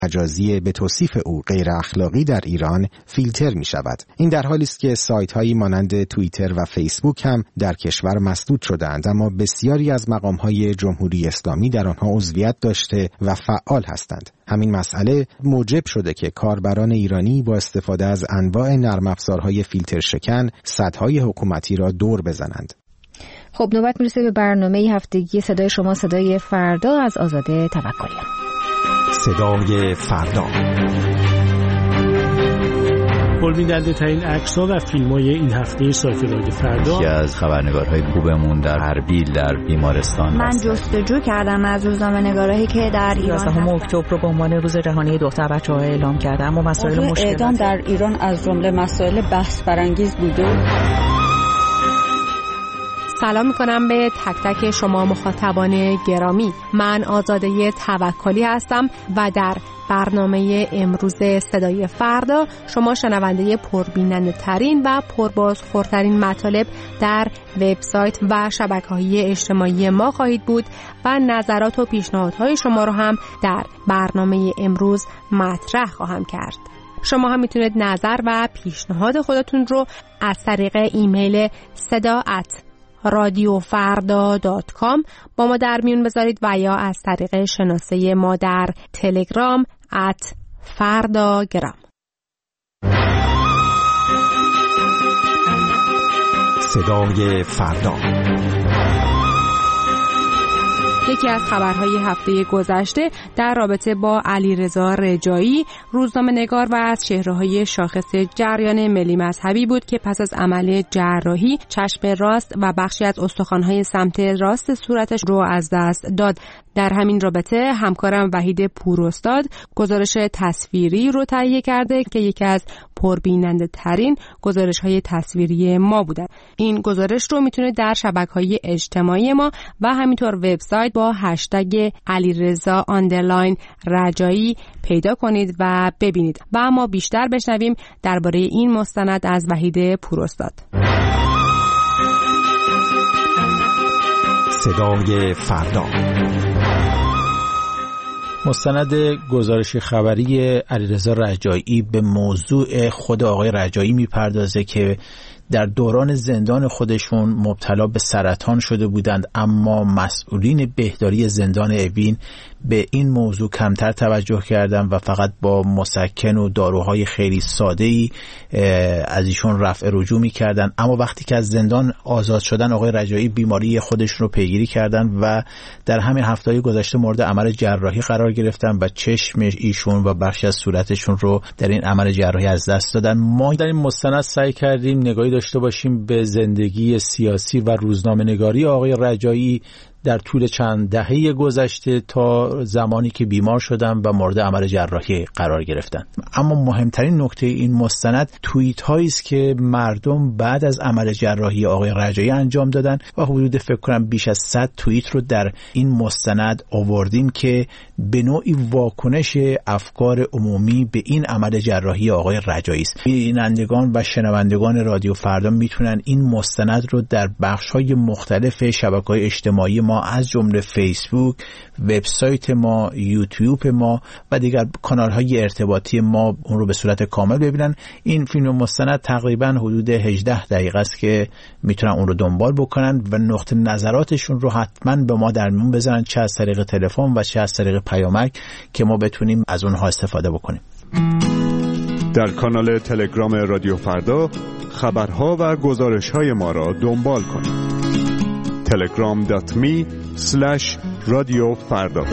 مجازی به توصیف او غیر اخلاقی در ایران فیلتر می شود. این در حالی است که سایت هایی مانند توییتر و فیسبوک هم در کشور مسدود شدند، اما بسیاری از مقام های جمهوری اسلامی در آنها عضویت داشته و فعال هستند. همین مسئله موجب شده که کاربران ایرانی با استفاده از انواع نرم افزارهای فیلتر شکن سدهای حکومتی را دور بزنند. خب نوبت میرسه به برنامه هفتگی صدای شما، صدای فردا از آزاده توکلیان. صدای فردا. پربیننده ترین عکس‌ها و فیلم‌های این هفته سایت رادیو فردا. یکی از خبرنگارهای خوبمون در اربیل در بیمارستان. من جستجو کردم از روزنامه‌نگارایی که در ایران 11 اکتبر رو به عنوان روز جهانی دختر بچه‌ها اعلام کردن. اما مسائل مشکل اعدام در ایران از جمله مسائل بحث برانگیز بوده. سلام میکنم به تک تک شما مخاطبان گرامی. من آزاده توکلی هستم و در برنامه امروز صدای فردا شما شنونده پربیننده ترین و پربازخوردترین مطالب در وبسایت و شبکه‌های اجتماعی ما خواهید بود و نظرات و پیشنهادهای شما رو هم در برنامه امروز مطرح خواهم کرد. شما هم میتونید نظر و پیشنهاد خودتون رو از طریق ایمیل sada@radiofarda.com با ما در میون بذارید و یا از طریق شناسه ما در تلگرام @fardagram. صدای فردا. یکی از خبرهای هفته گذشته در رابطه با علیرضا رجایی، روزنامه‌نگار و از چهره‌های شاخص جریان ملی مذهبی بود که پس از عمل جراحی چشم راست و بخشی از استخوان‌های سمت راست صورتش رو از دست داد. در همین رابطه همکارم وحید پوراستاد گزارش تصویری رو تهیه کرده که یکی از پربیننده ترین گزارش‌های تصویری ما بوده. این گزارش رو میتونید در شبکه‌های اجتماعی ما و همینطور وبسایت با هشتگ علیرضا_رجایی پیدا کنید و ببینید. و اما بیشتر بشنویم درباره این مستند از وحید پوراستاد. صدای فردا. مستند گزارش خبری علیرضا رجایی به موضوع خود آقای رجایی میپردازه که در دوران زندان خودشون مبتلا به سرطان شده بودند، اما مسئولین بهداری زندان اوین به این موضوع کمتر توجه کردند و فقط با مسکن و داروهای خیلی ساده‌ای از ایشون رفع رجوع می‌کردند. اما وقتی که از زندان آزاد شدن آقای رجایی بیماری خودشون رو پیگیری کردند و در همین هفته‌های گذشته مورد عمل جراحی قرار گرفتن و چشم ایشون و بخشی از صورتشون رو در این عمل جراحی از دست دادن. ما در این مستند سعی کردیم نگاهی داشته باشیم به زندگی سیاسی و روزنامه‌نگاری آقای رجایی در طول چند دهه گذشته تا زمانی که بیمار شدن و مورد عمل جراحی قرار گرفتن. اما مهمترین نکته این مستند توییت هایی است که مردم بعد از عمل جراحی آقای رجایی انجام دادن و حدود فکر کنم بیش از 100 توییت رو در این مستند آوردیم که به نوعی واکنش افکار عمومی به این عمل جراحی آقای رجایی است. بینندگان و شنوندگان رادیو فردا میتونن این مستند رو در بخش‌های مختلف شبکه‌های اجتماعی ما از جمله فیسبوک، وبسایت ما، یوتیوب ما و دیگر کانال‌های ارتباطی ما اون رو به صورت کامل ببینن. این فیلم مستند تقریباً حدود 18 دقیقه است که میتونن اون رو دنبال بکنن و نقطه نظراتشون رو حتما به ما در میون بذارن، چه از طریق تلفن و چه از طریق پیامک، که ما بتونیم از اونها استفاده بکنیم. در کانال تلگرام رادیو فردا خبرها و گزارش‌های ما را دنبال کنید. telegram.me/radiofarda.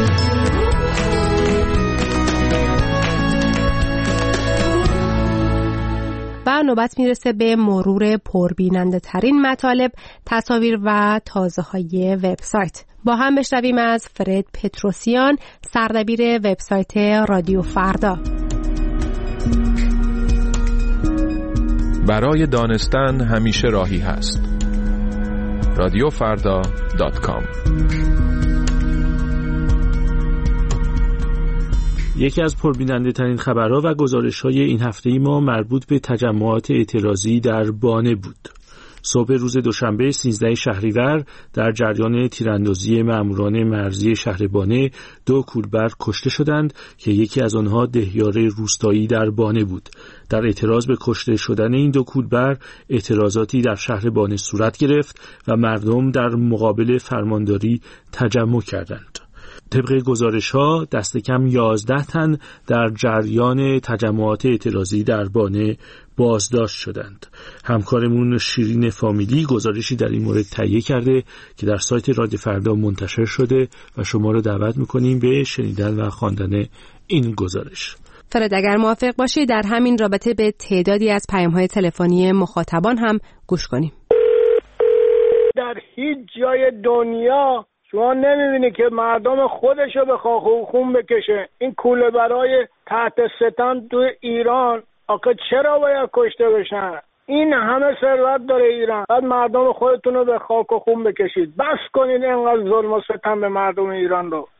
و نوبت میرسه به مرور پربیننده ترین مطالب، تصاویر و تازه های وبسایت. با هم بشنویم از فرد پتروسیان، سردبیر وبسایت رادیو فردا. برای دانستن همیشه راهی هست. radiofarda.com. یکی از پربیننده ترین خبرها و گزارش‌های این هفته ما مربوط به تجمعات اعتراضی در بانه بود. صبح روز دوشنبه 13 شهریور در جریان تیراندازی ماموران مرزی شهر بانه 2 کولبر کشته شدند که یکی از آنها دهیاره روستایی در بانه بود. در اعتراض به کشته شدن این 2 کولبر اعتراضاتی در شهر بانه صورت گرفت و مردم در مقابل فرمانداری تجمع کردند. طبق گزارش‌ها دست کم 11 تن در جریان تجمعات اعتراضی در بانه بازداشت شدند. همکارمون شیرین فامیلی گزارشی در این مورد تهیه کرده که در سایت رادیو فردا منتشر شده و شما رو دعوت می‌کنیم به شنیدن و خواندن این گزارش. فرد اگر موافق باشی در همین رابطه به تعدادی از پیام‌های تلفنی مخاطبان هم گوش کنیم. در هیچ جای دنیا شما نمیبینی که مردم خودشو به خاک و خون بکشه. این کوله برای تحت ستم تو ایران آخه چرا باید کشته بشن؟ این همه ثروت داره ایران، بعد مردم خودتون رو به خاک و خون بکشید. بس کنید اینقدر ظلم و ستم به مردم ایران رو.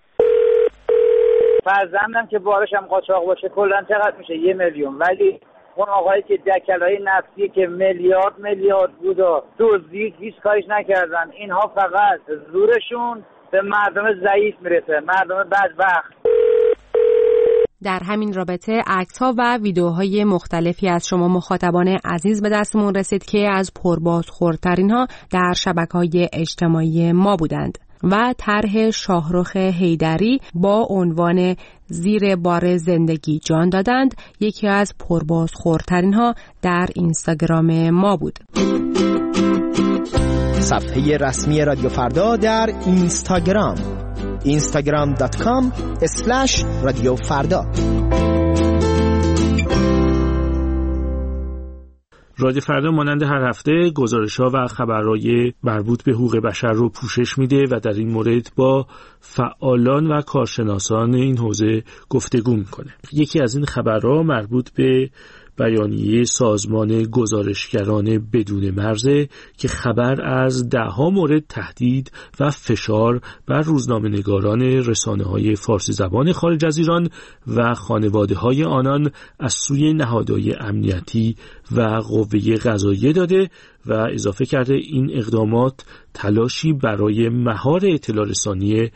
فرزندم که بارش هم قاچاق باشه کلا چقدر میشه؟ 1 میلیون. ولی اون آقایی که دکلای نفتی که میلیارد بود و دزدید هیچ کاریش نکردن. اینها فقط زورشون به مردم ضعیف میرسه، مردم بدبخت. در همین رابطه عکس‌ها و ویدیوهای مختلفی از شما مخاطبان عزیز به دستمون رسید که از پربازخوردترین‌ها در شبکه‌های اجتماعی ما بودند و طرح شاهرخ حیدری با عنوان زیر بار زندگی جان دادند یکی از پربازخوردترین‌ها در اینستاگرام ما بود. صفحه رسمی رادیو فردا در اینستاگرام instagram.com/رادیو فردا. رادیو فردا مانند هر هفته گزارش‌ها و خبرهای مربوط به حقوق بشر رو پوشش میده و در این مورد با فعالان و کارشناسان این حوزه گفتگو میکنه. یکی از این خبرها مربوط به بیانیه سازمان گزارشگران بدون مرزه که خبر از 10 مورد تهدید و فشار بر روزنامه‌نگاران رسانه‌های فارسی زبان خارج از ایران و خانواده‌های آنان از سوی نهادهای امنیتی و قوه قضاییه داده و اضافه کرده این اقدامات تلاشی برای مهار اطلاع رسانی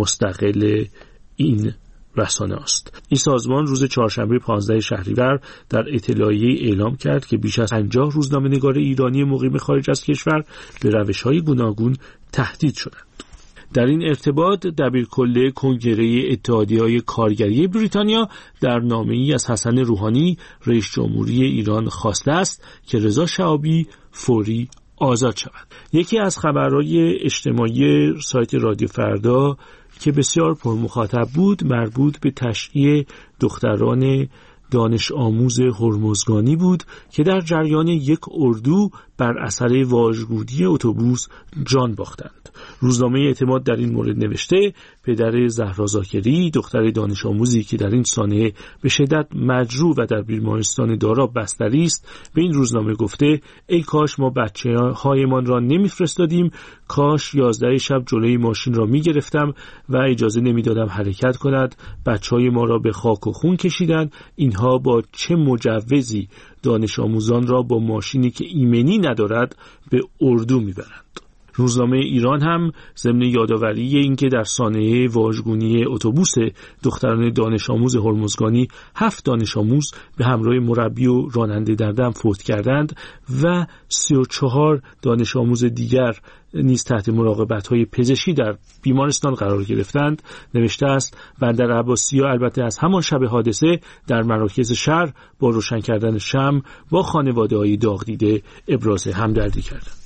مستقل این رسانه است. این سازمان روز چهارشنبه 15 شهریور در اطلاعیه اعلام کرد که بیش از 50 روزنامه‌نگار ایرانی مقیم خارج از کشور به روش‌های گوناگون تهدید شدند. در این ارتباط دبیرکل کنگره اتحادیه‌های کارگری بریتانیا در نامه‌ای از حسن روحانی رئیس جمهوری ایران خواسته است که رضا شهابی فوری آزاد شود. یکی از خبرهای اجتماعی سایت رادیو فردا که بسیار پرمخاطب بود مربوط به تشییع دختران دانش آموز هرمزگانی بود که در جریان یک اردو بر اثر واژگونی اتوبوس جان باختند. روزنامه اعتماد در این مورد نوشته پدر زهرا زاکری دختر دانش آموزی که در این سانحه به شدت مجروح و در بیمارستان دارا بستری است به این روزنامه گفته ای کاش ما بچه‌هایمان را نمیفرستادیم، کاش 11 شب جلوی ماشین را میگرفتم و اجازه نمیدادم حرکت کند. بچه‌های ما را به خاک و خون کشیدند. اینها با چه مجوزی دانش آموزان را با ماشینی که ایمنی ندارد به اردو میبرند. روزنامه ایران هم ضمن یادآوری اینکه در سانحه واژگونی اتوبوس دختران دانش آموز هرمزگانی 7 دانش آموز به همراه مربی و راننده در دم فوت کردند و 34 دانش آموز دیگر نیز تحت مراقبت‌های پزشکی در بیمارستان قرار گرفتند. نوشته است بندر عباسی‌ها البته از همان شب حادثه در مراکز شهر با روشن کردن شمع با خانواده‌های داغ دیده ابراز همدردی کردند.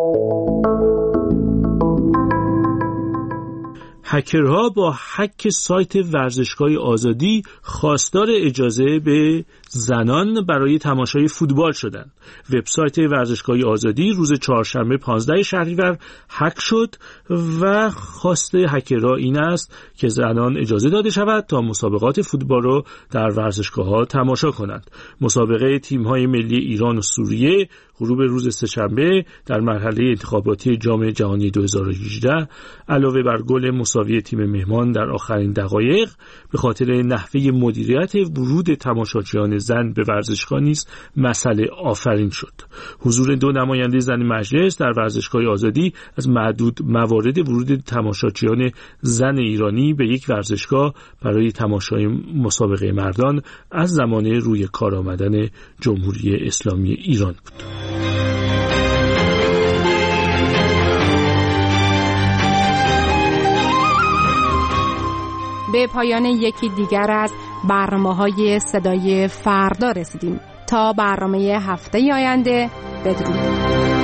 هکرها با هک سایت ورزشگاه آزادی خواستار اجازه به زنان برای تماشای فوتبال شدند. وبسایت ورزشگاه آزادی روز چهارشنبه 15 شهریور هک شد و خواست هکرها این است که زنان اجازه داده شود تا مسابقات فوتبال را در ورزشگاه‌ها تماشا کنند. مسابقه تیم‌های ملی ایران و سوریه غروب روز سه‌شنبه در مرحله انتخاباتی جام جهانی 2018 علاوه بر گل مساوی مساوی تیم مهمان در آخرین دقایق به خاطر نحوه مدیریت ورود تماشاچیان زن به ورزشگاه نیز مسئله آفرین شد. حضور 2 نماینده زن مجلس در ورزشگاه آزادی از معدود موارد ورود تماشاچیان زن ایرانی به یک ورزشگاه برای تماشای مسابقه مردان از زمان روی کار آمدن جمهوری اسلامی ایران بود. به پایان یکی دیگر از برنامه‌های صدای فردا رسیدیم. تا برنامه هفته آینده، بدرود.